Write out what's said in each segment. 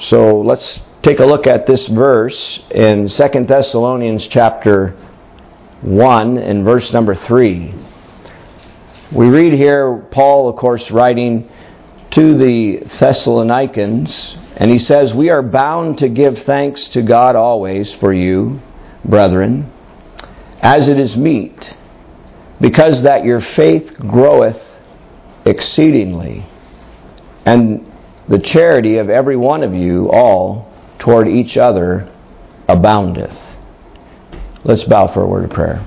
So let's take a look at this verse in 2 Thessalonians chapter 1 and verse number 3. We read here, Paul, of course, writing to the Thessalonians, and he says, "We are bound to give thanks to God always for you, brethren, as it is meet, because that your faith groweth exceedingly, and the charity of every one of you all toward each other aboundeth." Let's bow for a word of prayer.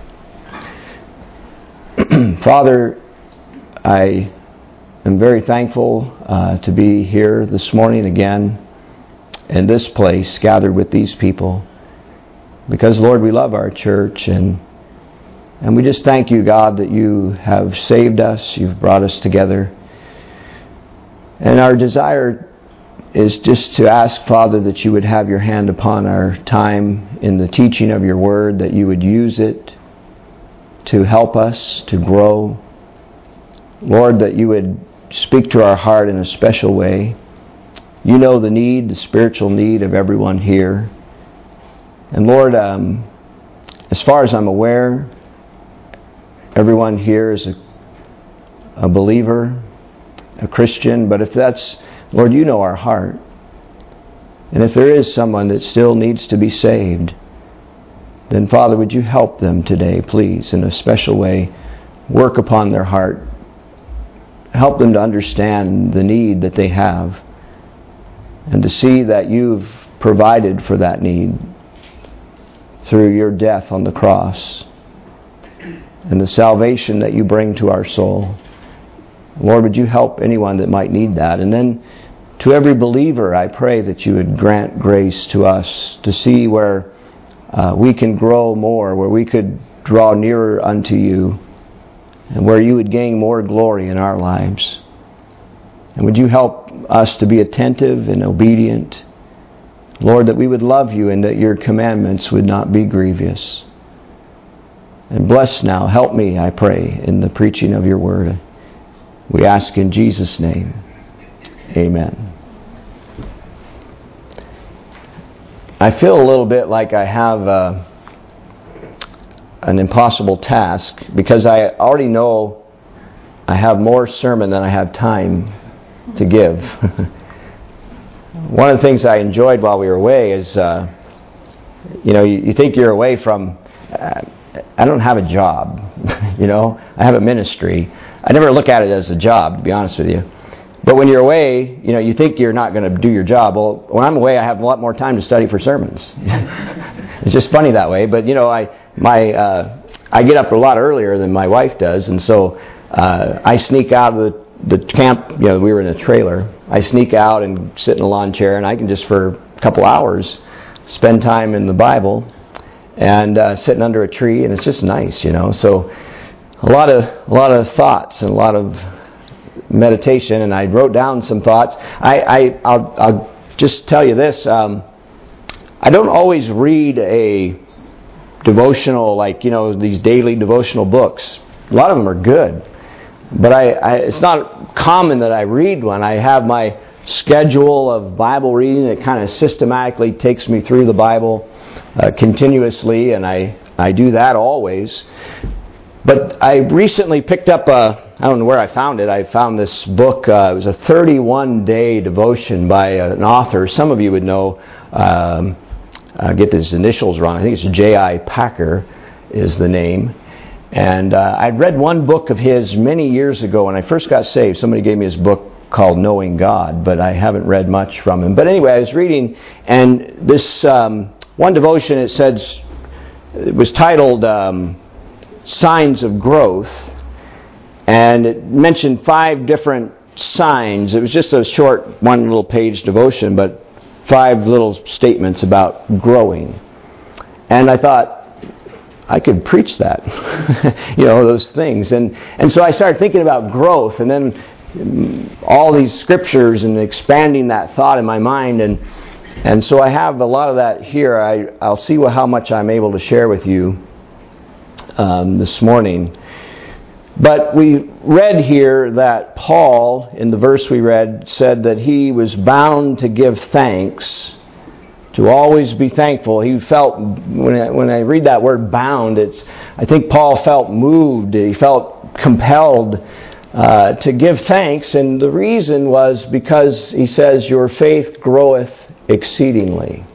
Father, I am very thankful to be here this morning again in this place, gathered with these people, because, Lord, we love our church, and we just thank you, God, that you have saved us, you've brought us together. And our desire is just to ask, Father, that you would have your hand upon our time in the teaching of your word, that you would use it to help us to grow. Lord, that you would speak to our heart in a special way. You know the need, the spiritual need of everyone here. And Lord, as far as I'm aware, everyone here is a believer, a Christian, but if that's, Lord, you know our heart. And if there is someone that still needs to be saved, then Father, would you help them today, please, in a special way. Work upon their heart. Help them to understand the need that they have, and to see that you've provided for that need through your death on the cross and the salvation that you bring to our soul. Lord, would you help anyone that might need that? And then to every believer, I pray that you would grant grace to us to see where we can grow more, where we could draw nearer unto you, and where you would gain more glory in our lives. And would you help us to be attentive and obedient, Lord, that we would love you and that your commandments would not be grievous. And bless now, help me, I pray, in the preaching of your word. We ask in Jesus' name. Amen. I feel a little bit like I have an impossible task, because I already know I have more sermon than I have time to give. One of the things I enjoyed while we were away is, you think you're away from, I don't have a job, I have a ministry. I never look at it as a job, to be honest with you. But when you're away, you think you're not going to do your job. Well, when I'm away, I have a lot more time to study for sermons. It's just funny that way. But, I get up a lot earlier than my wife does, and so I sneak out of the camp. We were in a trailer. I sneak out and sit in a lawn chair, and I can just for a couple hours spend time in the Bible and sitting under a tree, and it's just nice, So a lot of thoughts and a lot of meditation, and I wrote down some thoughts. I'll just tell you this. I don't always read a devotional like, these daily devotional books. A lot of them are good. But it's not common that I read one. I have my schedule of Bible reading that kind of systematically takes me through the Bible continuously, and I do that always. But I recently picked up I don't know where I found it. I found this book. It was a 31-day devotion by an author. Some of you would know, I get his initials wrong. I think it's J.I. Packer is the name. And I'd read one book of his many years ago when I first got saved. Somebody gave me his book called Knowing God, but I haven't read much from him. But anyway, I was reading, and this one devotion, it was titled Signs of Growth, and it mentioned 5 different signs. It was just a short, one little page devotion, but 5 little statements about growing. And I thought, I could preach that, those things. And so I started thinking about growth, and then all these scriptures, and expanding that thought in my mind. And so I have a lot of that here. I'll see how much I'm able to share with you this morning. But we read here that Paul, in the verse we read, said that he was bound to give thanks, to always be thankful. He felt, when I read that word bound, I think Paul felt moved, he felt compelled to give thanks, and the reason was because he says, your faith groweth exceedingly.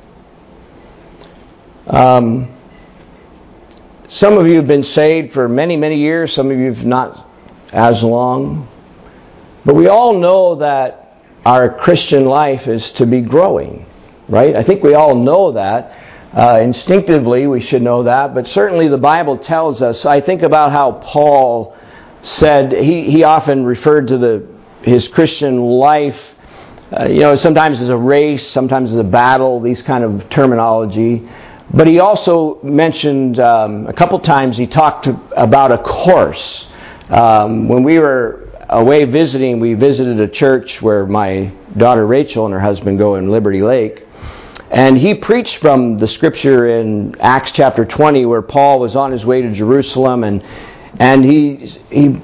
Some of you have been saved for many, many years. Some of you have not as long. But we all know that our Christian life is to be growing, right? I think we all know that. Instinctively, we should know that. But certainly the Bible tells us. I think about how Paul said, he often referred to his Christian life, sometimes as a race, sometimes as a battle, these kind of terminology. But he also mentioned a couple times, he talked about a course. When we were away visiting, we visited a church where my daughter Rachel and her husband go in Liberty Lake. And he preached from the scripture in Acts chapter 20 where Paul was on his way to Jerusalem, and he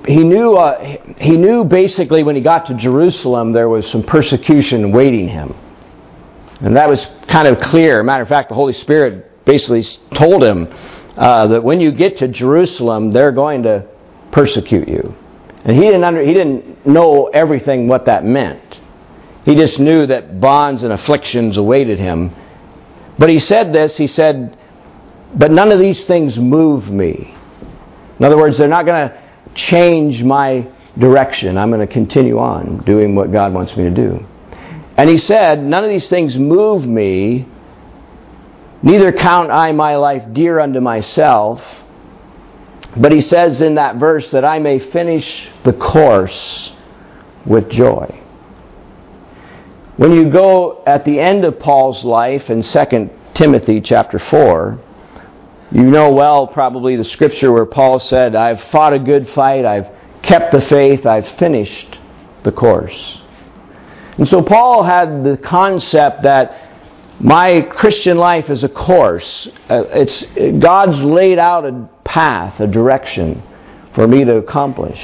knew basically when he got to Jerusalem there was some persecution awaiting him. And that was kind of clear. Matter of fact, the Holy Spirit basically told him that when you get to Jerusalem, they're going to persecute you. And he didn't know everything what that meant. He just knew that bonds and afflictions awaited him. But he said this, he said, but none of these things move me. In other words, they're not going to change my direction. I'm going to continue on doing what God wants me to do. And he said, none of these things move me, neither count I my life dear unto myself. But he says in that verse that I may finish the course with joy. When you go at the end of Paul's life in 2 Timothy chapter 4, you know well probably the scripture where Paul said, I've fought a good fight, I've kept the faith, I've finished the course. And so Paul had the concept that my Christian life is a course. God's laid out a path, a direction for me to accomplish.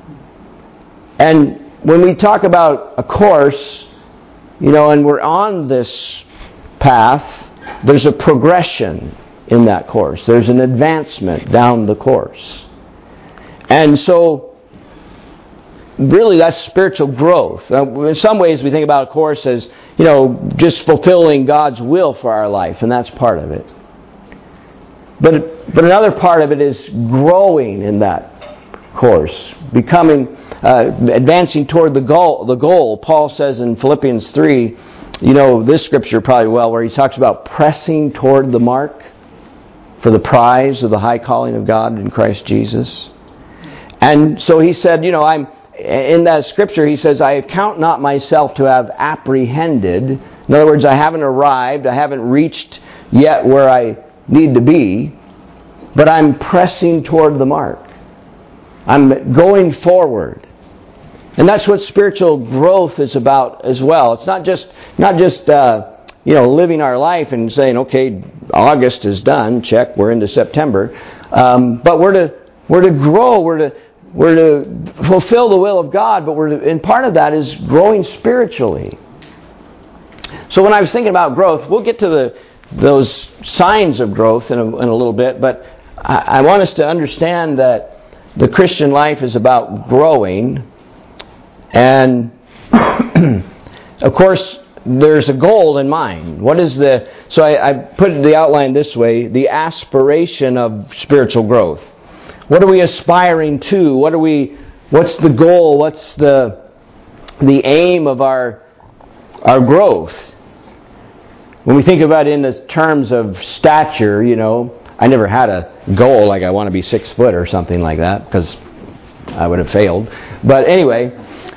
And when we talk about a course, and we're on this path, there's a progression in that course. There's an advancement down the course. And so, really that's spiritual growth. In some ways we think about a course as, just fulfilling God's will for our life, and that's part of it. But another part of it is growing in that course, advancing toward the goal. Paul says in Philippians 3, this scripture probably well, where he talks about pressing toward the mark for the prize of the high calling of God in Christ Jesus. And so he said, in that scripture, he says, I count not myself to have apprehended. In other words, I haven't arrived. I haven't reached yet where I need to be. But I'm pressing toward the mark. I'm going forward. And that's what spiritual growth is about as well. It's not just living our life and saying, okay, August is done, check, we're into September. But we're to grow, we're to fulfill the will of God, but and part of that is growing spiritually. So when I was thinking about growth, we'll get to those signs of growth in a little bit, but I want us to understand that the Christian life is about growing, and of course there's a goal in mind. So I put the outline this way, the aspiration of spiritual growth. What are we aspiring to? What's the goal? What's the aim of our growth? When we think about it in the terms of stature, I never had a goal like I want to be 6 foot or something like that, because I would have failed. But anyway,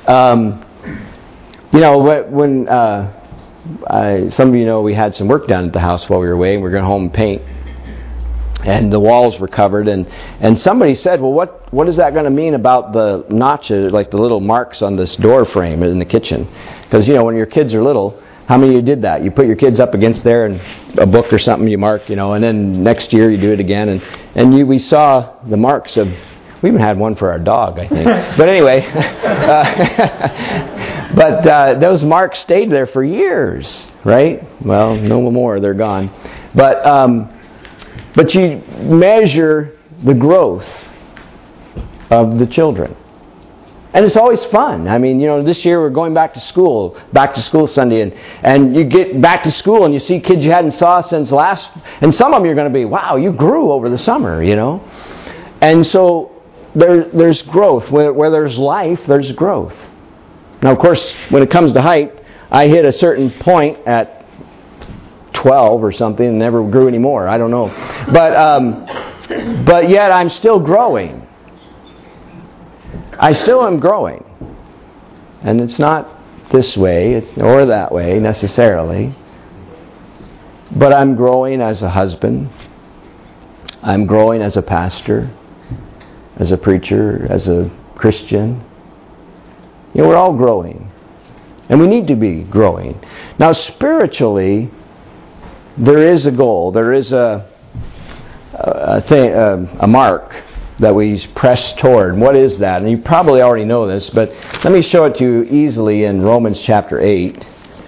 when some of you know we had some work done at the house while we were away, and we were going home and paint. And the walls were covered, and somebody said, well, what is that going to mean about the notches, like the little marks on this door frame in the kitchen? Because, when your kids are little, how many of you did that? You put your kids up against there and a book or something you mark, and then next year you do it again. And we saw the marks of We even had one for our dog, I think. But anyway, those marks stayed there for years, right? Well, no more. They're gone. But you measure the growth of the children. And it's always fun. I mean, this year we're going back to school Sunday, and you get back to school and you see kids you hadn't saw since last, and some of them you're going to be, wow, you grew over the summer, And so there's growth. Where there's life, there's growth. Now, of course, when it comes to height, I hit a certain point at 12 or something and never grew anymore. I don't know. But yet I'm still growing. I still am growing. And it's not this way or that way necessarily. But I'm growing as a husband. I'm growing as a pastor, as a preacher, as a Christian. We're all growing. And we need to be growing. Now, spiritually, there is a goal. There is a mark that we press toward. What is that? And you probably already know this, but let me show it to you easily in Romans chapter 8.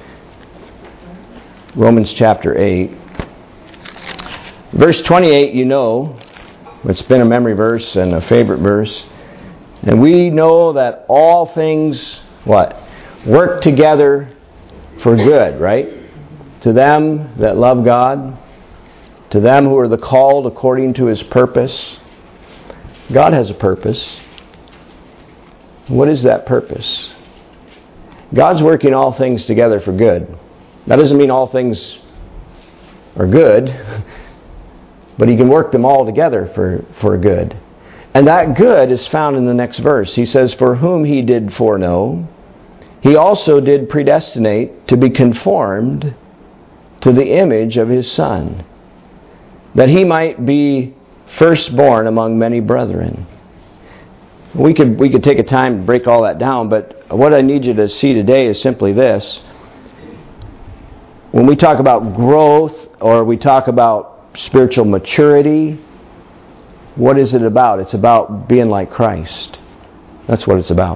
Romans chapter 8. Verse 28, it's been a memory verse and a favorite verse. And we know that all things, work together for good, right? To them that love God, to them who are the called according to His purpose. God has a purpose. What is that purpose? God's working all things together for good. That doesn't mean all things are good, but He can work them all together for good. And that good is found in the next verse. He says, "For whom He did foreknow, He also did predestinate to be conformed to the image of His Son, that He might be firstborn among many brethren." We could take a time to break all that down, but what I need you to see today is simply this. When we talk about growth or we talk about spiritual maturity, what is it about? It's about being like Christ. That's what it's about.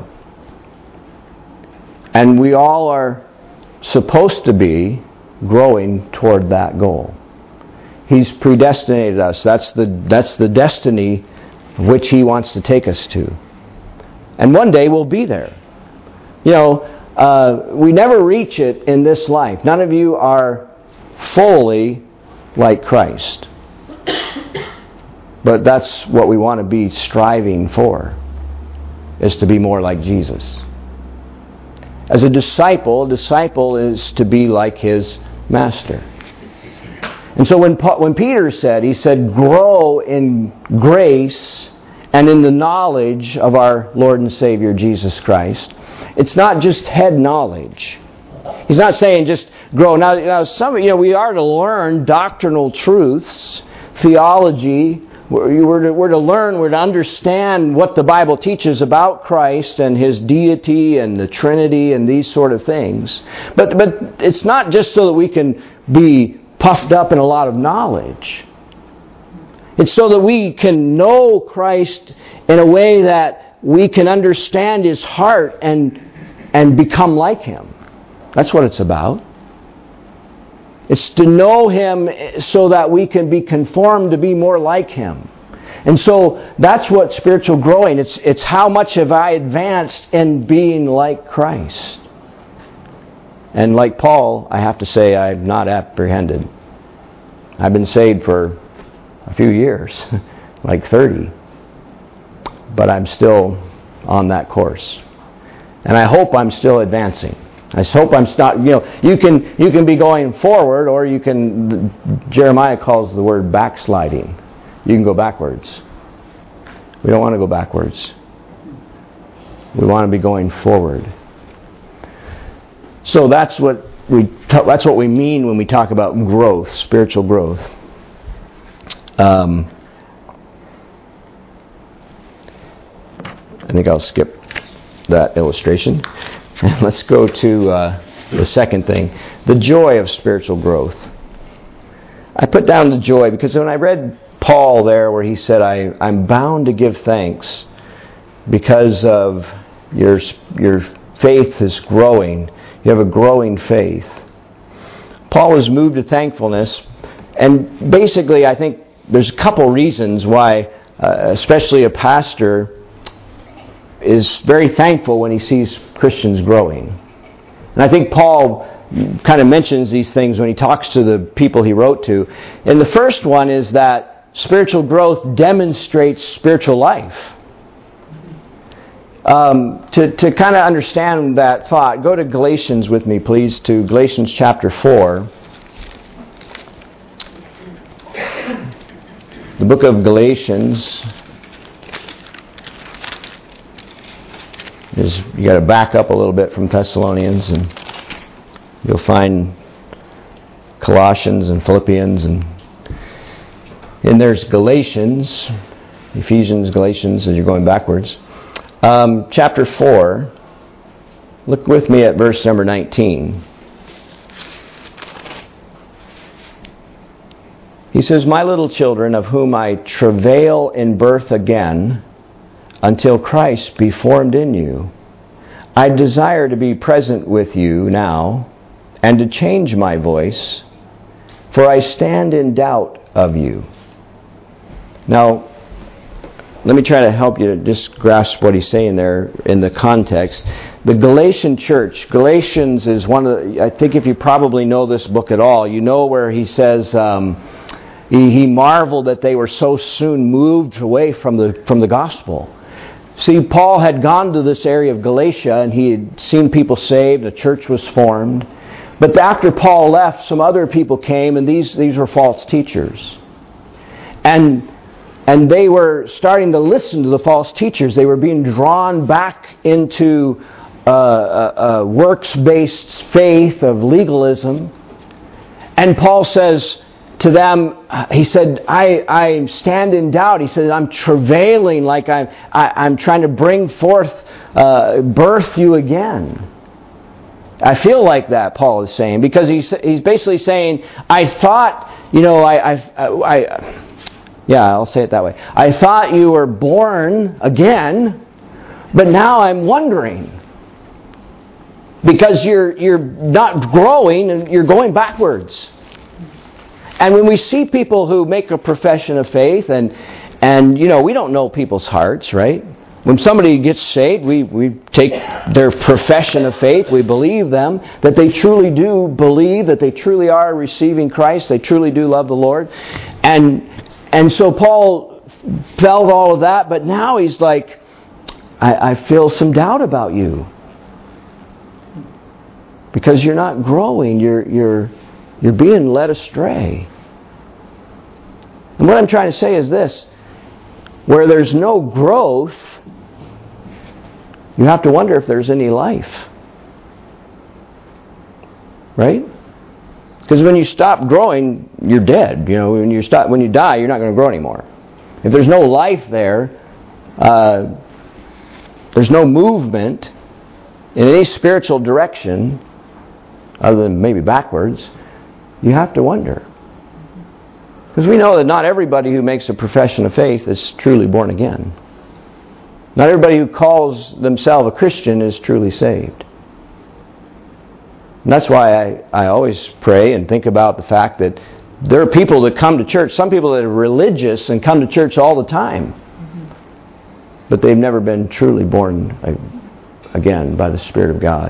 And we all are supposed to be growing toward that goal. He's predestinated us. That's the destiny which He wants to take us to. And one day we'll be there. We never reach it in this life. None of you are fully like Christ. But that's what we want to be striving for, is to be more like Jesus. As a disciple is to be like his master. And so when Peter said, he said, grow in grace and in the knowledge of our Lord and Savior Jesus Christ, it's not just head knowledge. He's not saying just grow. Now we are to learn doctrinal truths, theology. We're to learn, we're to understand what the Bible teaches about Christ and His deity and the Trinity and these sort of things. But it's not just so that we can be puffed up in a lot of knowledge. It's so that we can know Christ in a way that we can understand His heart and become like Him. That's what it's about. It's to know Him so that we can be conformed to be more like Him. And so that's what spiritual growing, it's how much have I advanced in being like Christ. And like Paul, I have to say I've not apprehended. I've been saved for a few years, like 30. But I'm still on that course. And I hope I'm still advancing. I hope I'm not, you can be going forward, or you can, Jeremiah calls the word backsliding. You can go backwards. We don't want to go backwards. We want to be going forward. So that's what we mean when we talk about growth, spiritual growth. I think I'll skip that illustration. Let's go to the second thing, the joy of spiritual growth. I put down the joy because when I read Paul there where he said, I'm bound to give thanks because of your faith is growing. You have a growing faith. Paul was moved to thankfulness, and basically I think there's a couple reasons why, especially a pastor, is very thankful when he sees Christians growing. And I think Paul kind of mentions these things when he talks to the people he wrote to. And the first one is that spiritual growth demonstrates spiritual life. To kind of understand that thought, go to Galatians with me, please, to Galatians chapter 4. The book of Galatians is, you got to back up a little bit from Thessalonians, and you'll find Colossians and Philippians, and there's Galatians, Ephesians, Galatians, as you're going backwards. Chapter 4, look with me at verse number 19. He says, "My little children, of whom I travail in birth again, until Christ be formed in you, I desire to be present with you now, and to change my voice, for I stand in doubt of you." Now, let me try to help you to just grasp what he's saying there in the context. The Galatian church, Galatians is one of the, I think if you probably know this book at all, you know where he says he marveled that they were so soon moved away from the gospel. See, Paul had gone to this area of Galatia and he had seen people saved, a church was formed. But after Paul left, some other people came, and these were false teachers. And they were starting to listen to the false teachers. They were being drawn back into a works-based faith of legalism. And Paul says to them, he said, I stand in doubt. He said, I'm travailing like I'm trying to bring forth, birth you again. I feel like that, Paul is saying, because he's basically saying, I thought, I'll say it that way. I thought you were born again, but now I'm wondering. Because you're not growing and you're going backwards. And when we see people who make a profession of faith, and we don't know people's hearts, right? When somebody gets saved, we take their profession of faith, we believe them, that they truly do believe, that they truly are receiving Christ, they truly do love the Lord. And so Paul felt all of that, but now he's like, I feel some doubt about you. Because you're not growing, you're being led astray. And what I'm trying to say is this: where there's no growth, you have to wonder if there's any life. Right? Because when you stop growing, you're dead. When you die, you're not going to grow anymore. If there's no life there, there's no movement in any spiritual direction, other than maybe backwards, you have to wonder. Because we know that not everybody who makes a profession of faith is truly born again. Not everybody who calls themselves a Christian is truly saved. And that's why I always pray and think about the fact that there are people that come to church, some people that are religious and come to church all the time, but they've never been truly born again by the Spirit of God.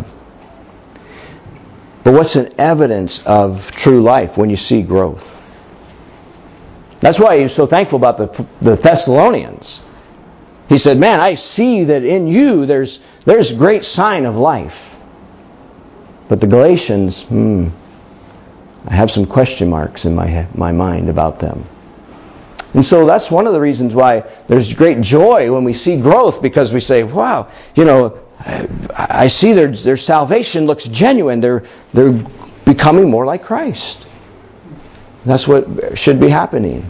But what's an evidence of true life when you see growth? That's why he's so thankful about the Thessalonians. He said, man, I see that in you there's great sign of life. But the Galatians, I have some question marks in my mind about them. And so that's one of the reasons why there's great joy when we see growth, because we say, wow, I see their salvation looks genuine. They're becoming more like Christ. That's what should be happening.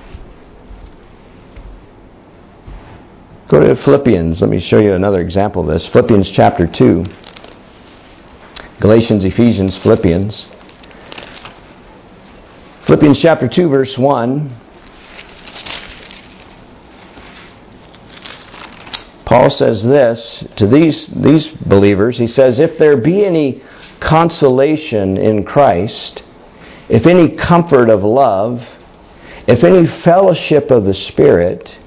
Go to Philippians. Let me show you another example of this. Philippians chapter 2. Galatians, Ephesians, Philippians. Philippians chapter 2, verse 1. Paul says this to these believers. He says, if there be any consolation in Christ, if any comfort of love, if any fellowship of the Spirit,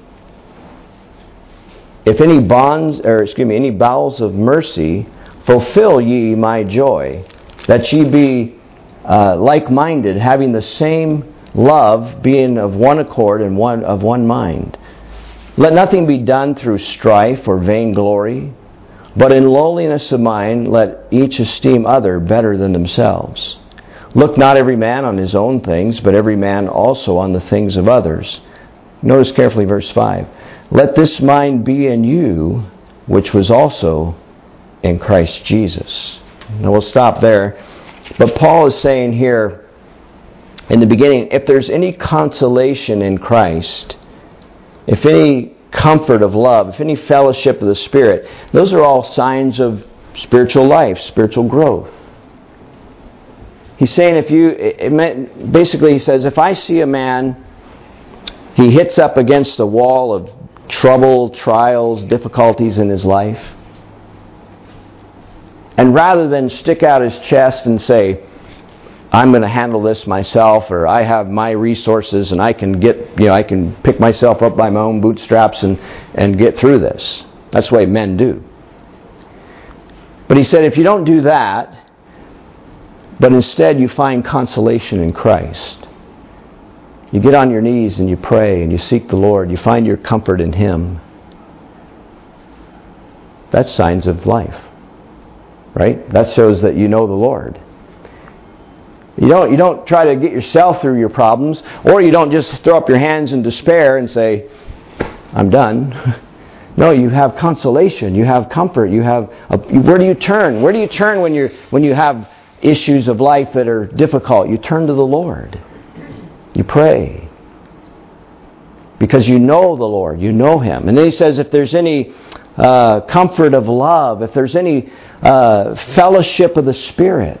if any any bowels of mercy, fulfill ye my joy, that ye be like-minded, having the same love, being of one accord and of one mind. Let nothing be done through strife or vainglory, but in lowliness of mind let each esteem other better than themselves. Look not every man on his own things, but every man also on the things of others. Notice carefully verse 5. Let this mind be in you, which was also in Christ Jesus. Now we'll stop there. But Paul is saying here in the beginning, if there's any consolation in Christ, if any comfort of love, if any fellowship of the Spirit, those are all signs of spiritual life, spiritual growth. He's saying basically he says, if I see a man, he hits up against the wall of trouble, trials, difficulties in his life, and rather than stick out his chest and say, I'm going to handle this myself, or I have my resources and I can pick myself up by my own bootstraps and get through this. That's the way men do. But he said, if you don't do that, but instead you find consolation in Christ, you get on your knees and you pray and you seek the Lord, you find your comfort in Him, that's signs of life. Right? That shows that you know the Lord. You don't try to get yourself through your problems, or you don't just throw up your hands in despair and say, I'm done. No, you have consolation, you have comfort, where do you turn? Where do you turn when you have issues of life that are difficult? You turn to the Lord. You pray. Because you know the Lord, you know Him. And then he says, if there's any comfort of love, if there's any fellowship of the Spirit.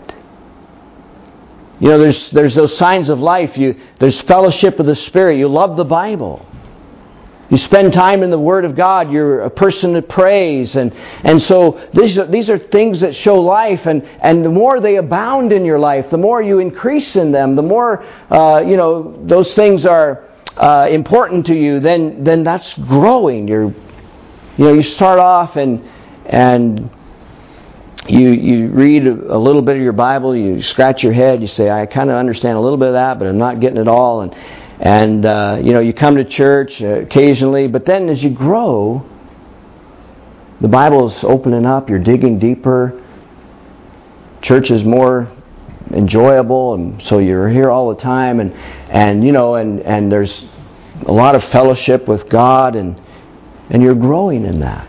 There's those signs of life. There's fellowship of the Spirit. You love the Bible. You spend time in the Word of God. You're a person that prays. And so these are things that show life. And the more they abound in your life, the more you increase in them, the more those things are important to you, then that's growing. You start off and you read a little bit of your Bible, you scratch your head, you say, I kind of understand a little bit of that, but I'm not getting it all. And you come to church occasionally, but then as you grow, the Bible is opening up, you're digging deeper, church is more enjoyable, and so you're here all the time, and there's a lot of fellowship with God, and you're growing in that.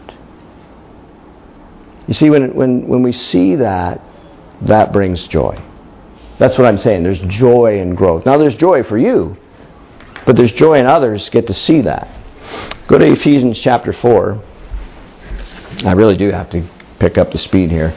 You see, when we see that brings joy. That's what I'm saying. There's joy in growth. Now, there's joy for you, but there's joy in others get to see that. Go to Ephesians chapter 4. I really do have to pick up the speed here.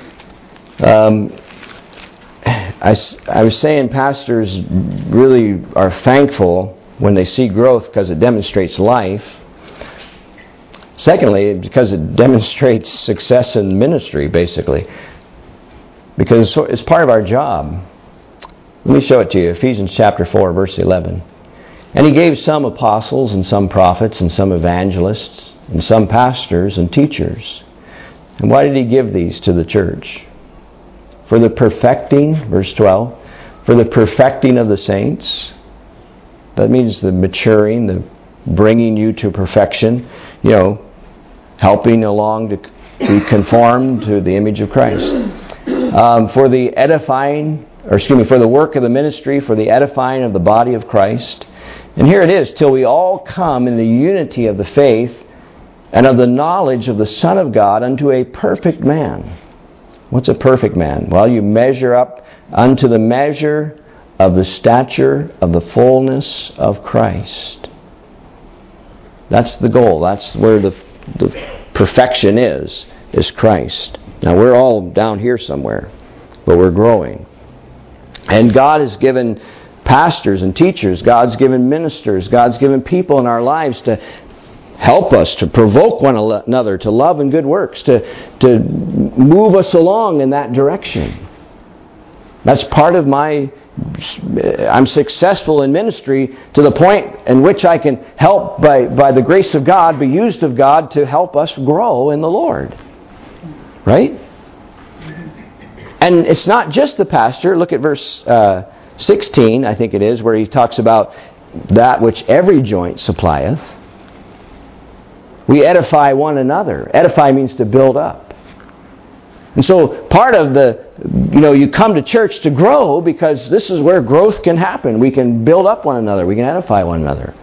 I was saying pastors really are thankful when they see growth because it demonstrates life. Secondly, because it demonstrates success in ministry, basically. Because it's part of our job. Let me show it to you. Ephesians chapter 4, verse 11. And He gave some apostles, and some prophets, and some evangelists, and some pastors and teachers. And why did He give these to the church? For the perfecting, verse 12, for the perfecting of the saints. That means the maturing, the bringing you to perfection, helping along to be conformed to the image of Christ. For the for the work of the ministry, for the edifying of the body of Christ. And here it is, till we all come in the unity of the faith and of the knowledge of the Son of God unto a perfect man. What's a perfect man? Well, you measure up unto the measure of the stature of the fullness of Christ. That's the goal. That's where the perfection is Christ. Now, we're all down here somewhere, but we're growing. And God has given pastors and teachers, God's given ministers, God's given people in our lives to help us, to provoke one another to love and good works, to move us along in that direction. That's part of I'm successful in ministry to the point in which I can help, by the grace of God, be used of God to help us grow in the Lord. Right? And it's not just the pastor. Look at verse 16, I think it is, where he talks about that which every joint supplieth. We edify one another. Edify means to build up. And so part of you come to church to grow because this is where growth can happen. We can build up one another. We can edify one another.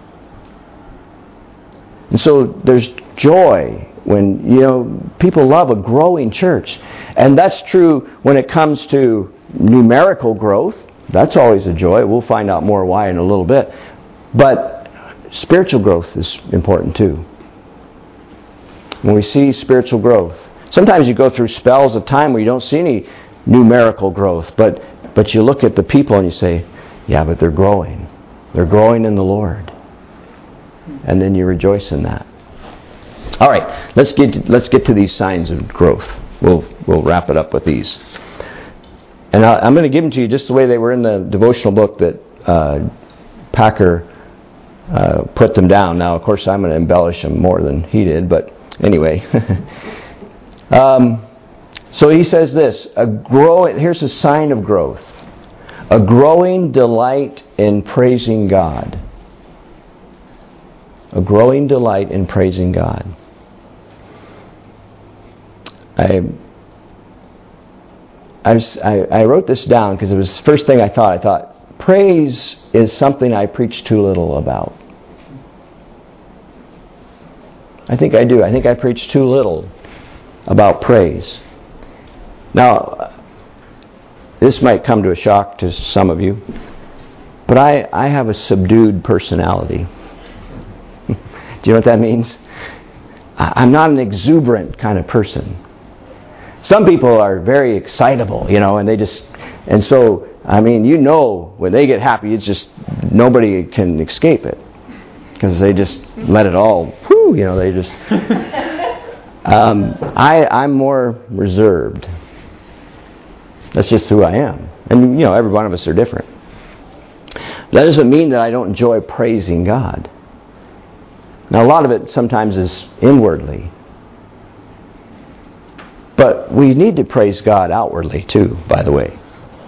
And so there's joy when, people love a growing church. And that's true when it comes to numerical growth. That's always a joy. We'll find out more why in a little bit. But spiritual growth is important too. When we see spiritual growth, sometimes you go through spells of time where you don't see any numerical growth, but you look at the people and you say, yeah, but they're growing. They're growing in the Lord. And then you rejoice in that. All right, let's get to these signs of growth. We'll wrap it up with these. And I'm going to give them to you just the way they were in the devotional book that Packer put them down. Now, of course, I'm going to embellish them more than he did, but anyway. So he says this, here's a sign of growth. A growing delight in praising God. A growing delight in praising God. I wrote this down because it was the first thing I thought. I thought, praise is something I preach too little about. I think I do. I think I preach too little about praise. Now, this might come to a shock to some of you, but I have a subdued personality. Do you know what that means? I'm not an exuberant kind of person. Some people are very excitable, and so, when they get happy, it's just, nobody can escape it. Because they just let it all, they just... I'm more reserved. That's just who I am. And, every one of us are different. That doesn't mean that I don't enjoy praising God. Now, a lot of it sometimes is inwardly. But we need to praise God outwardly, too, by the way.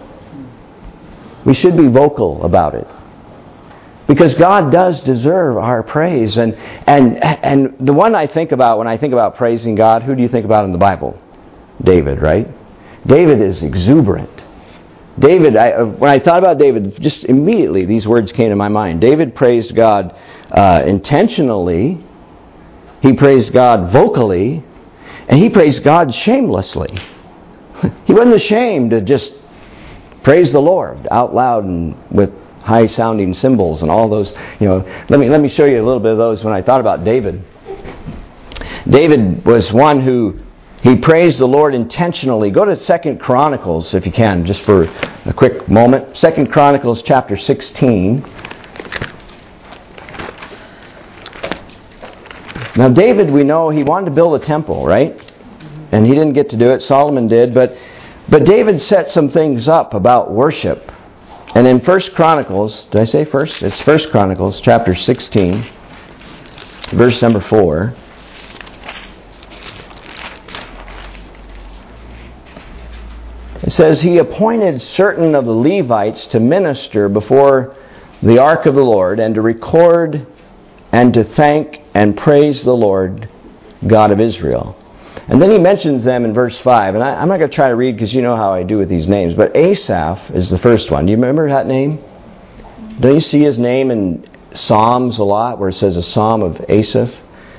We should be vocal about it. Because God does deserve our praise. And the one I think about when I think about praising God, who do you think about in the Bible? David, right? David is exuberant. David, when I thought about David, just immediately these words came to my mind. David praised God intentionally. He praised God vocally. And he praised God shamelessly. He wasn't ashamed to just praise the Lord out loud and with high-sounding cymbals and all those. Let me show you a little bit of those when I thought about David. David was one who he praised the Lord intentionally. Go to 2 Chronicles if you can, just for a quick moment. 2 Chronicles chapter 16. Now David, we know he wanted to build a temple, right? And he didn't get to do it. Solomon did, but David set some things up about worship. And in 1 Chronicles, did I say first? It's 1 Chronicles chapter 16, verse number 4. It says, he appointed certain of the Levites to minister before the ark of the Lord and to record and to thank and praise the Lord God of Israel. And then he mentions them in verse 5. And I'm not going to try to read because you know how I do with these names. But Asaph is the first one. Do you remember that name? Don't you see his name in Psalms a lot where it says a psalm of Asaph?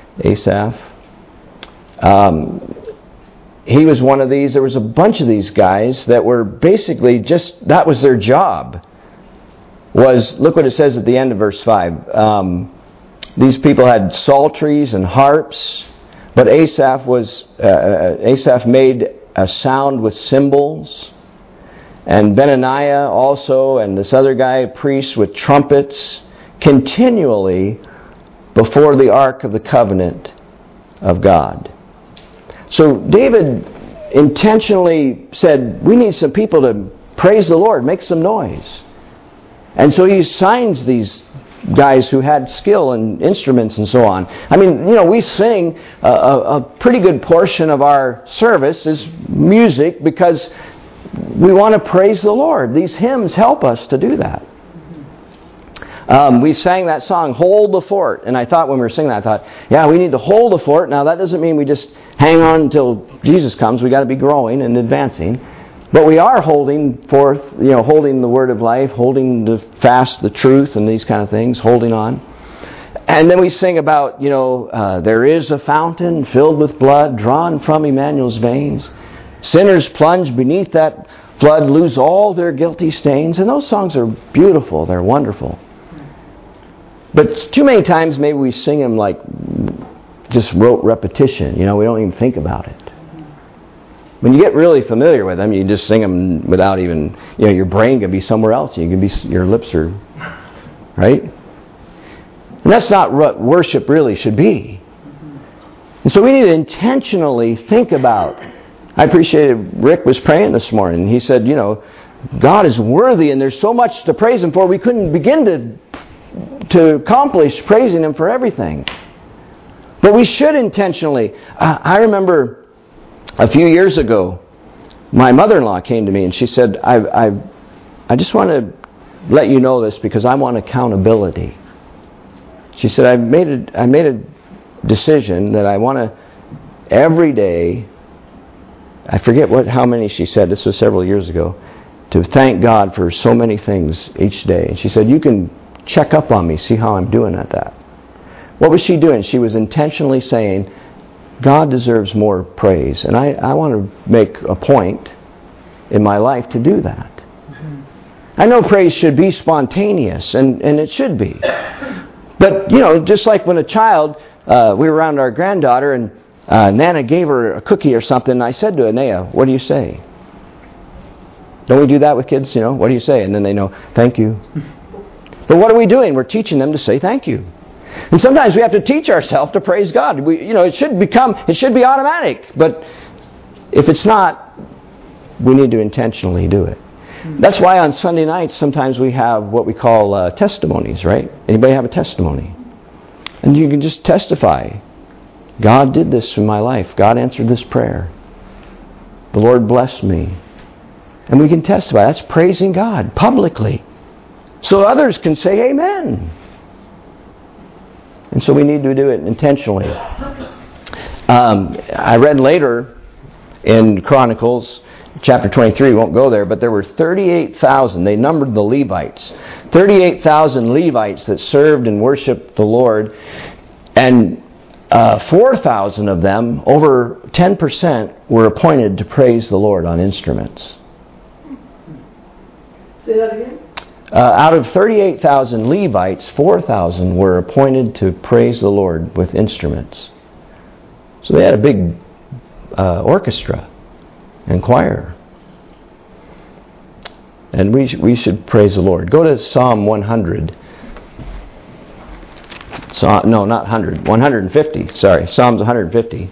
He was one of these. There was a bunch of these guys that were basically just, that was their job. Look what it says at the end of verse 5. These people had psalteries and harps. But Asaph made a sound with cymbals, and Benaniah also, and this other guy, priest with trumpets, continually before the ark of the covenant of God. So David intentionally said, we need some people to praise the Lord, make some noise. And so he assigns these guys who had skill in instruments and so on. I mean, we sing a pretty good portion of our service is music because we want to praise the Lord. These hymns help us to do that. We sang that song, Hold the Fort. And I thought when we were singing that, yeah, we need to hold the fort. Now, that doesn't mean we just hang on until Jesus comes. We got to be growing and advancing. But we are holding forth, holding the word of life, holding the fast, the truth, and these kind of things, holding on. And then we sing about, there is a fountain filled with blood drawn from Emmanuel's veins. Sinners plunge beneath that flood, lose all their guilty stains. And those songs are beautiful. They're wonderful. But too many times maybe we sing them like just rote repetition. We don't even think about it. When you get really familiar with them, you just sing them without even, your brain can be somewhere else. Your lips are, right? And that's not what worship really should be. And so we need to intentionally think about. I appreciated Rick was praying this morning. He said, God is worthy and there's so much to praise Him for. We couldn't begin to accomplish praising Him for everything. But we should intentionally. I remember a few years ago, my mother-in-law came to me and she said, I just want to let you know this because I want accountability. She said, I made a decision that I want to, every day, I forget how many she said, this was several years ago, to thank God for so many things each day. And she said, you can check up on me, see how I'm doing at that. What was she doing? She was intentionally saying, God deserves more praise. And I want to make a point in my life to do that. Mm-hmm. I know praise should be spontaneous, and it should be. But, just like when a child, we were around our granddaughter, and Nana gave her a cookie or something, and I said to Anea, what do you say? Don't we do that with kids, What do you say? And then they know, thank you. But what are we doing? We're teaching them to say thank you. And sometimes we have to teach ourselves to praise God. It should be automatic. But if it's not, we need to intentionally do it. That's why on Sunday nights sometimes we have what we call testimonies, right? Anybody have a testimony? And you can just testify. God did this in my life. God answered this prayer. The Lord blessed me. And we can testify. That's praising God publicly. So others can say amen. And so we need to do it intentionally. I read later in Chronicles, chapter 23, we won't go there, but there were 38,000. They numbered the Levites. 38,000 Levites that served and worshiped the Lord. And 4,000 of them, over 10%, were appointed to praise the Lord on instruments. Say that again? Out of 38,000 Levites, 4,000 were appointed to praise the Lord with instruments. So they had a big orchestra and choir. And we should praise the Lord. Go to Psalm 100. No, not 100. 150. Sorry, Psalms 150.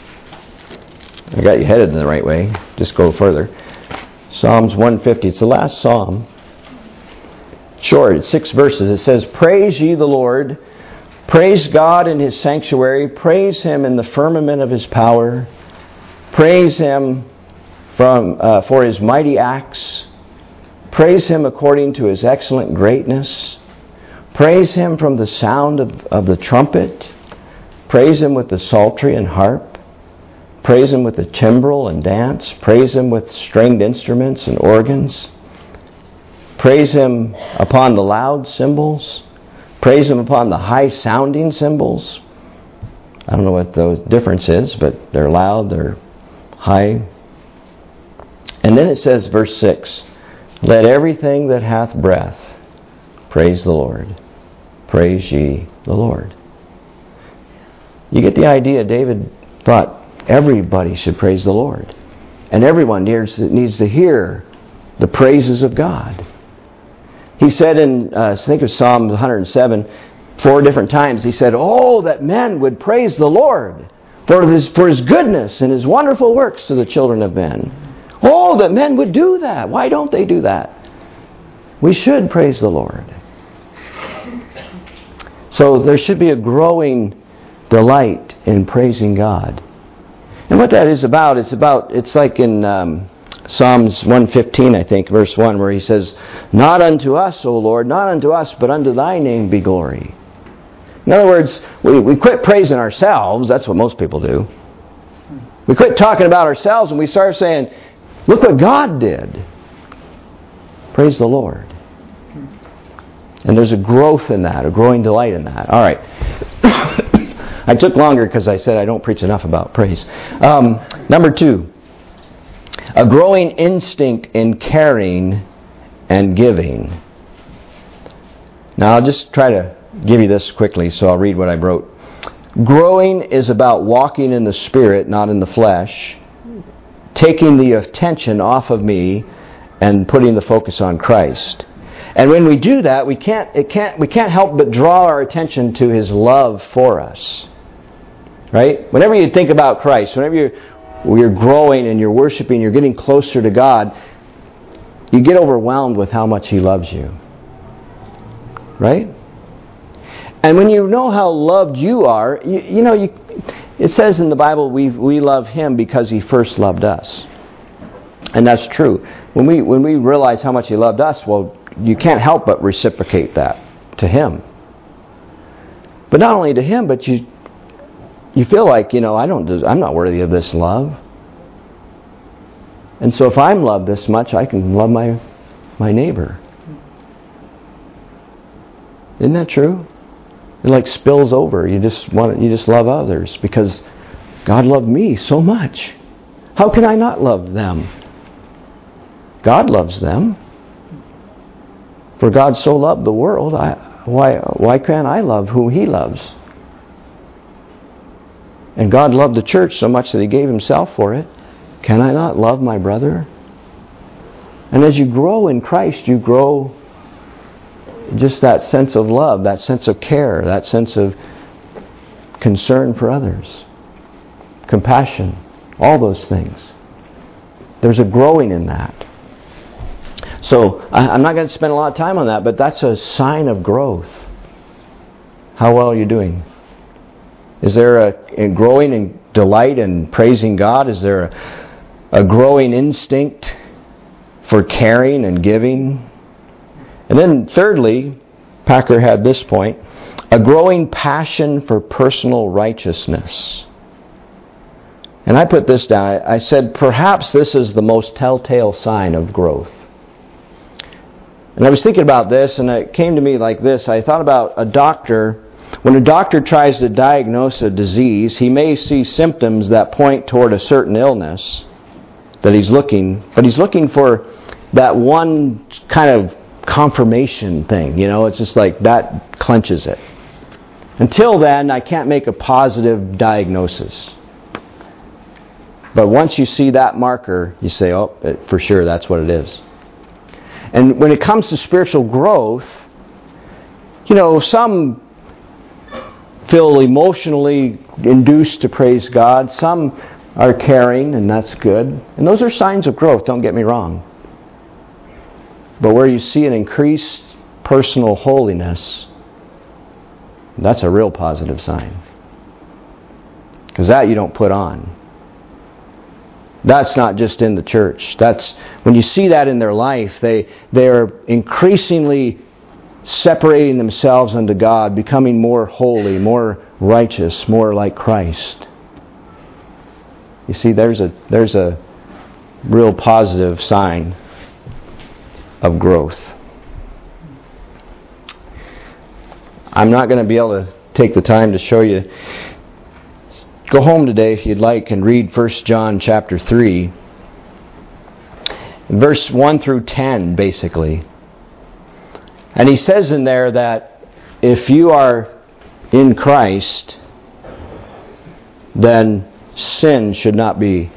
I got you headed in the right way. Just go further. Psalms 150. It's the last psalm. Short, it's 6 verses. It says, praise ye the Lord. Praise God in His sanctuary. Praise Him in the firmament of His power. Praise Him for His mighty acts. Praise Him according to His excellent greatness. Praise Him from the sound of the trumpet. Praise Him with the psaltery and harp. Praise Him with the timbrel and dance. Praise Him with stringed instruments and organs. Praise Him upon the loud cymbals. Praise Him upon the high-sounding cymbals. I don't know what the difference is, but they're loud, they're high. And then it says, verse 6, let everything that hath breath praise the Lord. Praise ye the Lord. You get the idea. David thought everybody should praise the Lord. And everyone needs to hear the praises of God. He said in, I think it was Psalm 107, 4 different times he said, "Oh, that men would praise the Lord for His goodness and His wonderful works to the children of men." Oh, that men would do that. Why don't they do that? We should praise the Lord. So there should be a growing delight in praising God. And what that is about, it's like in Psalms 115, I think, verse 1, where he says, "Not unto us, O Lord, not unto us, but unto Thy name be glory." In other words, we quit praising ourselves. That's what most people do. We quit talking about ourselves and we start saying, "Look what God did." Praise the Lord. And there's a growth in that, a growing delight in that. All right. I took longer because I said I don't preach enough about praise. Number 2, a growing instinct in caring and giving. Now I'll just try to give you this quickly, so I'll read what I wrote. Growing is about walking in the Spirit, not in the flesh, taking the attention off of me and putting the focus on Christ. And when we do that, we can't help but draw our attention to His love for us. Right? Whenever you think about Christ, whenever you're growing and you're worshiping, you're getting closer to God, you get overwhelmed with how much He loves you. Right? And when you know how loved you are, it says in the Bible, we love Him because He first loved us. And that's true. When we realize how much He loved us, well, you can't help but reciprocate that to Him. But not only to Him, but you feel like, I'm not worthy of this love. And so if I'm loved this much, I can love my neighbor. Isn't that true? It like spills over. You just love others because God loved me so much. How can I not love them? God loves them. For God so loved the world, why can't I love who He loves? And God loved the church so much that He gave Himself for it. Can I not love my brother? And as you grow in Christ, you grow just that sense of love, that sense of care, that sense of concern for others, compassion, all those things. There's a growing in that. So I'm not going to spend a lot of time on that, but that's a sign of growth. How well are you doing? Is there a growing in delight in praising God? Is there a growing instinct for caring and giving? And then thirdly, Packer had this point, a growing passion for personal righteousness. And I put this down. I said, perhaps this is the most telltale sign of growth. And I was thinking about this, and it came to me like this. I thought about a doctor. When a doctor tries to diagnose a disease, he may see symptoms that point toward a certain illness that he's looking, but he's looking for that one kind of confirmation thing. It's just like that clenches it. Until then, I can't make a positive diagnosis. But once you see that marker, you say, oh, for sure, that's what it is. And when it comes to spiritual growth, some feel emotionally induced to praise God. Some are caring, and that's good. And those are signs of growth, don't get me wrong. But where you see an increased personal holiness, that's a real positive sign. Because that you don't put on. That's not just in the church. That's when you see that in their life, they're increasingly separating themselves unto God, becoming more holy, more righteous, more like Christ. You see, there's a real positive sign of growth. I'm not going to be able to take the time to show you. Go home today if you'd like and read 1 John chapter 3. Verse 1 through 10, basically. And he says in there that if you are in Christ, then sin should not be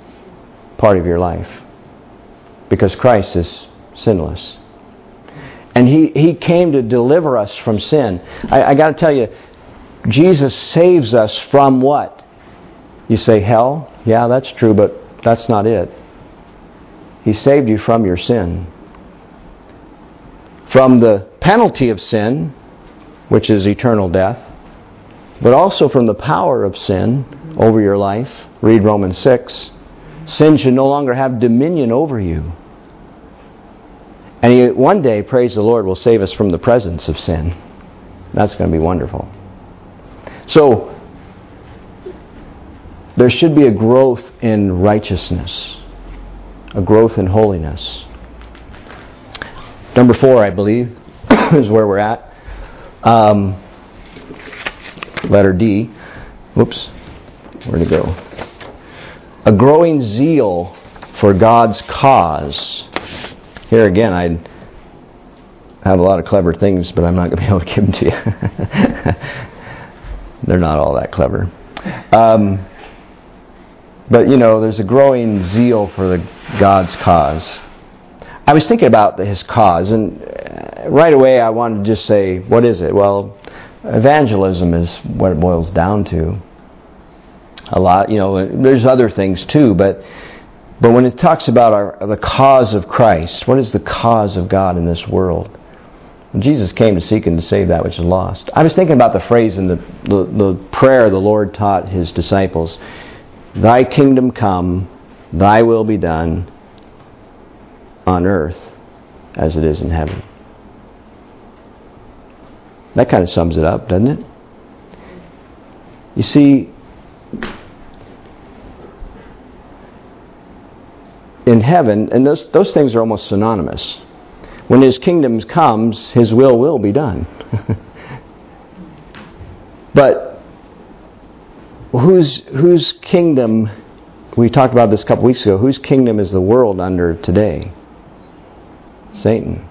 part of your life. Because Christ is sinless. And He came to deliver us from sin. I got to tell you, Jesus saves us from what? You say hell? Yeah, that's true, but that's not it. He saved you from your sin. From the penalty of sin, which is eternal death, but also from the power of sin over your life. Read Romans 6. Sin should no longer have dominion over you. And He, one day, praise the Lord, will save us from the presence of sin. That's going to be wonderful. So, there should be a growth in righteousness, a growth in holiness. Number 4, I believe, is where we're at. Letter D. Whoops. Where'd it go? A growing zeal for God's cause. Here again, I have a lot of clever things, but I'm not going to be able to give them to you. They're not all that clever. But, there's a growing zeal for God's cause. I was thinking about His cause, and right away I wanted to just say, what is it? Well, evangelism is what it boils down to. A lot, there's other things too, but when it talks about the cause of Christ, what is the cause of God in this world? Jesus came to seek and to save that which is lost. I was thinking about the phrase in the prayer the Lord taught His disciples, Thy kingdom come, Thy will be done on earth as it is in heaven. That kind of sums it up, doesn't it? You see, in heaven, and those things are almost synonymous. When His kingdom comes, His will be done. But whose kingdom, we talked about this a couple weeks ago, whose kingdom is the world under today? Satan.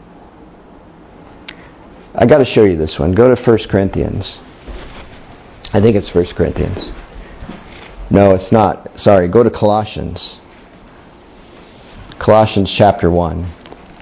I got to show you this one. Go to 1 Corinthians. I think it's 1 Corinthians. No, it's not. Sorry, go to Colossians. Colossians chapter 1.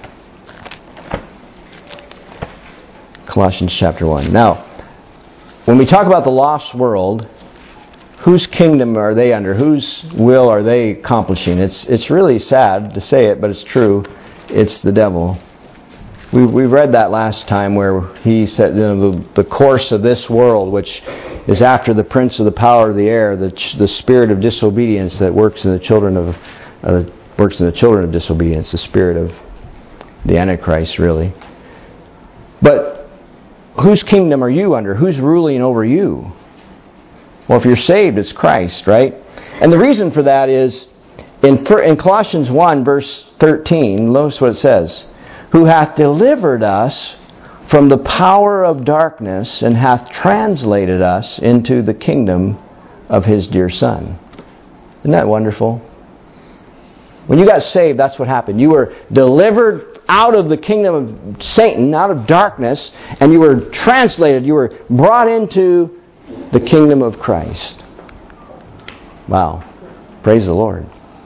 Colossians chapter 1. Now, when we talk about the lost world, whose kingdom are they under? Whose will are they accomplishing? It's really sad to say it, but it's true. It's the devil. We read that last time where he said the course of this world, which is after the prince of the power of the air, the spirit of disobedience that works in the children of disobedience, the spirit of the Antichrist, really. But whose kingdom are you under? Who's ruling over you? Well, if you're saved, it's Christ, right? And the reason for that is in Colossians 1, verse 13, notice what it says. Who hath delivered us from the power of darkness and hath translated us into the kingdom of His dear Son. Isn't that wonderful? When you got saved, that's what happened. You were delivered out of the kingdom of Satan, out of darkness, and you were translated, you were brought into the kingdom of Christ. Wow. Praise the Lord.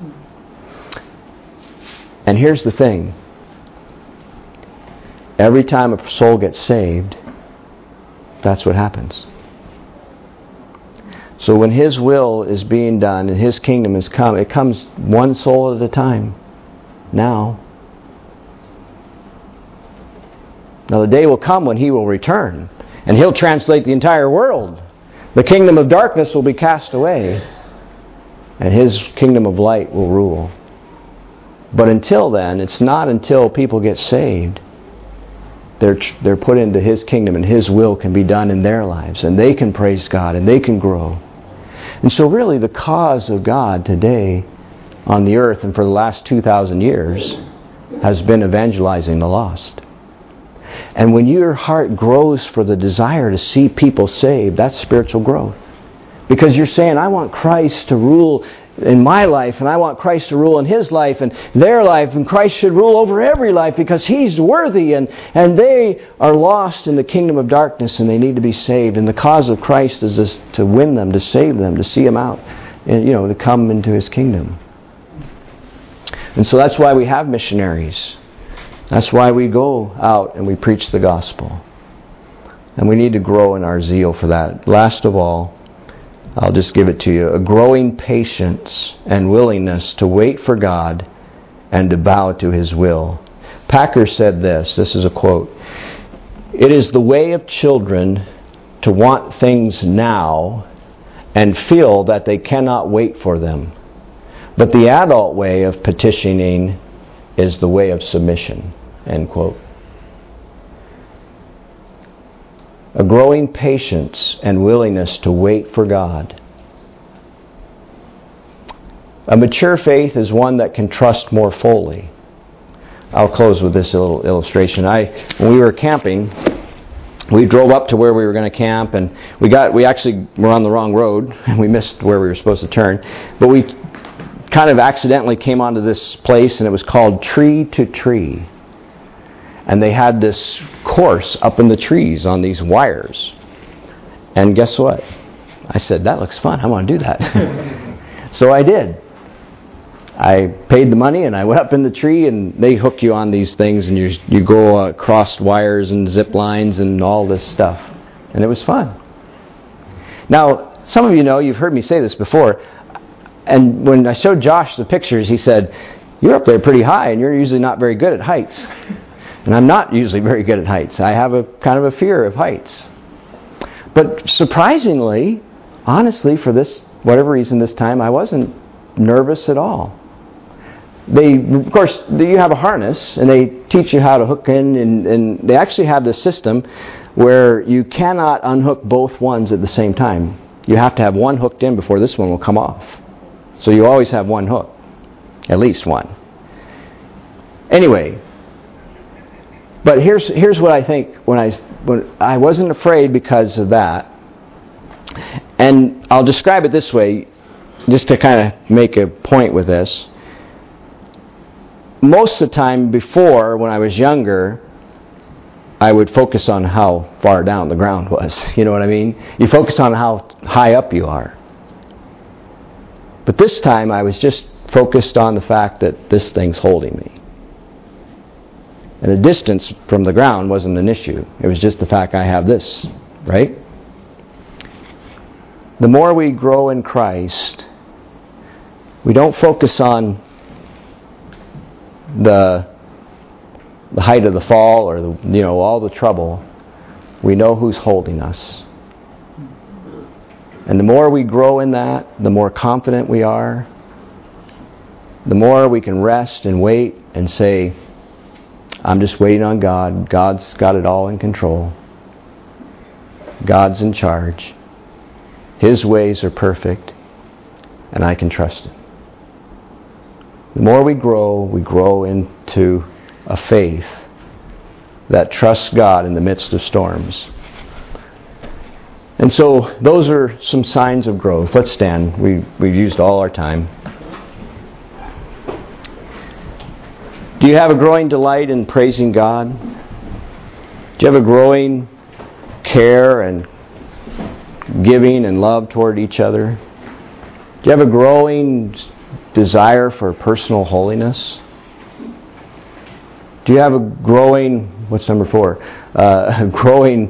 And here's the thing. Every time a soul gets saved, that's what happens. So when His will is being done and His kingdom is come, it comes one soul at a time. Now the day will come when He will return, and He'll translate the entire world. The kingdom of darkness will be cast away, and His kingdom of light will rule. But until then, it's not until people get saved they're put into His kingdom and His will can be done in their lives, and they can praise God and they can grow. And so really the cause of God today on the earth and for the last 2,000 years has been evangelizing the lost. And when your heart grows for the desire to see people saved, that's spiritual growth. Because you're saying, I want Christ to rule in my life, and I want Christ to rule in his life and their life, and Christ should rule over every life because He's worthy, and they are lost in the kingdom of darkness and they need to be saved. And the cause of Christ is to win them, to save them, to see them out, and to come into His kingdom. And so that's why we have missionaries. That's why we go out and we preach the gospel. And we need to grow in our zeal for that. Last of all, I'll just give it to you. A growing patience and willingness to wait for God and to bow to His will. Packer said this. This is a quote. "It is the way of children to want things now and feel that they cannot wait for them. But the adult way of petitioning is the way of submission." End quote. A growing patience and willingness to wait for God. A mature faith is one that can trust more fully. I'll close with this little illustration. When we were camping, we drove up to where we were going to camp, and we actually were on the wrong road, and we missed where we were supposed to turn. But we kind of accidentally came onto this place, and it was called Tree to Tree. And they had this course up in the trees on these wires. And guess what? I said, that looks fun. I want to do that. So I did. I paid the money and I went up in the tree, and they hook you on these things, and you go across wires and zip lines and all this stuff. And it was fun. Now, some of you know, you've heard me say this before, and when I showed Josh the pictures, he said, "You're up there pretty high and you're usually not very good at heights." And I'm not usually very good at heights. I have a kind of a fear of heights. But surprisingly, honestly, for this whatever reason this time, I wasn't nervous at all. Of course, you have a harness, and they teach you how to hook in, and they actually have this system where you cannot unhook both ones at the same time. You have to have one hooked in before this one will come off. So you always have one hook, at least one. Anyway, but here's what I think when I wasn't afraid because of that. And I'll describe it this way, just to kind of make a point with this. Most of the time before, when I was younger, I would focus on how far down the ground was. You know what I mean? You focus on how high up you are. But this time I was just focused on the fact that this thing's holding me. And the distance from the ground wasn't an issue. It was just the fact I have this, right? The more we grow in Christ, we don't focus on the height of the fall or all the trouble. We know who's holding us. And the more we grow in that, the more confident we are, the more we can rest and wait and say, I'm just waiting on God. God's got it all in control. God's in charge. His ways are perfect, and I can trust Him. The more we grow into a faith that trusts God in the midst of storms. And so those are some signs of growth. Let's stand. We've used all our time. Do you have a growing delight in praising God? Do you have a growing care and giving and love toward each other? Do you have a growing desire for personal holiness? Do you have a growing, what's number 4? A growing,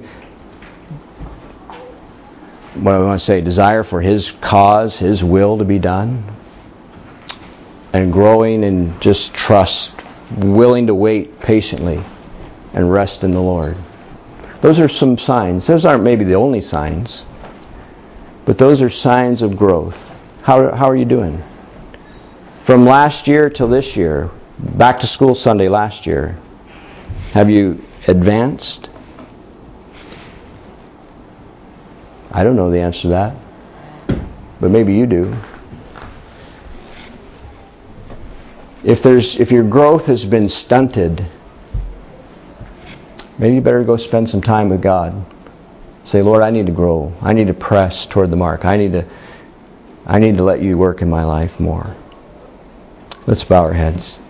what do I want to say, desire for His cause, His will to be done? And growing in just trust, willing to wait patiently and rest in the Lord. Those are some signs. Those aren't maybe the only signs, but those are signs of growth. How are you doing? From last year till this year, back to school Sunday last year, have you advanced? I don't know the answer to that, but maybe you do. If your growth has been stunted, maybe you better go spend some time with God. Say, Lord, I need to grow. I need to press toward the mark. I need to let You work in my life more. Let's bow our heads.